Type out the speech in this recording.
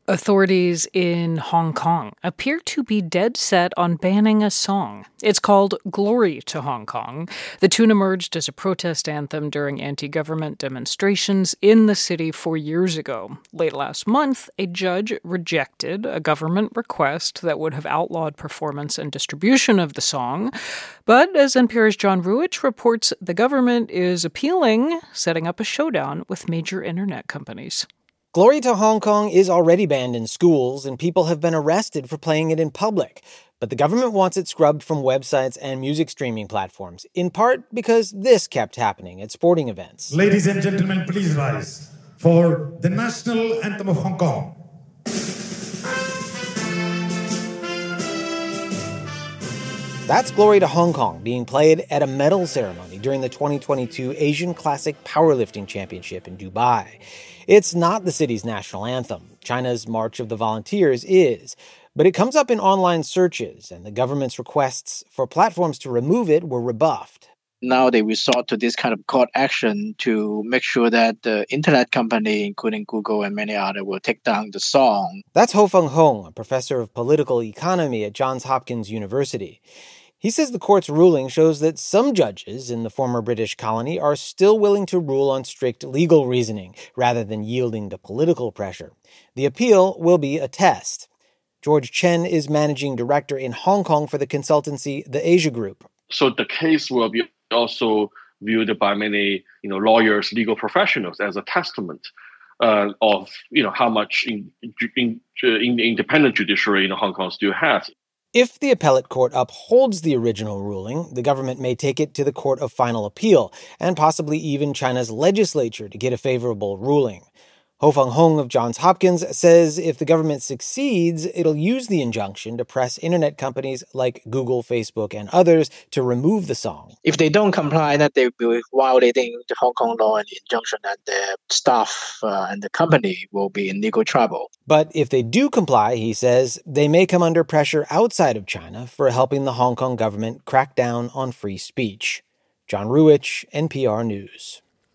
Authorities in Hong Kong appear to be dead set on banning a song. It's called Glory to Hong Kong. The tune emerged as a protest anthem during anti-government demonstrations in the city 4 years ago. Late last month, a judge rejected a government request that would have outlawed performance and distribution of the song. But as NPR's John Ruwitch reports, the government is appealing, setting up a showdown with major internet companies. Glory to Hong Kong is already banned in schools, and people have been arrested for playing it in public. But the government wants it scrubbed from websites and music streaming platforms, in part because this kept happening at sporting events. Ladies and gentlemen, please rise for the national anthem of Hong Kong. That's Glory to Hong Kong being played at a medal ceremony during the 2022 Asian Classic Powerlifting Championship in Dubai. It's not the city's national anthem. China's March of the Volunteers is. But it comes up in online searches, and the government's requests for platforms to remove it were rebuffed. Now they resort to this kind of court action to make sure that the internet company, including Google and many others, will take down the song. That's Ho-Fung Hong, a professor of political economy at Johns Hopkins University. He says the court's ruling shows that some judges in the former British colony are still willing to rule on strict legal reasoning rather than yielding to political pressure. The appeal will be a test. George Chen is managing director in Hong Kong for the consultancy The Asia Group. So the case will be also viewed by many lawyers, legal professionals as a testament of how much independent judiciary Hong Kong still has. If the appellate court upholds the original ruling, the government may take it to the Court of Final Appeal, and possibly even China's legislature to get a favorable ruling. Ho-Fung Hong of Johns Hopkins says if the government succeeds, it'll use the injunction to press internet companies like Google, Facebook, and others to remove the song. If they don't comply, that they will be violating the Hong Kong law and the injunction, and their staff and the company will be in legal trouble. But if they do comply, he says, they may come under pressure outside of China for helping the Hong Kong government crack down on free speech. John Ruwitch, NPR News.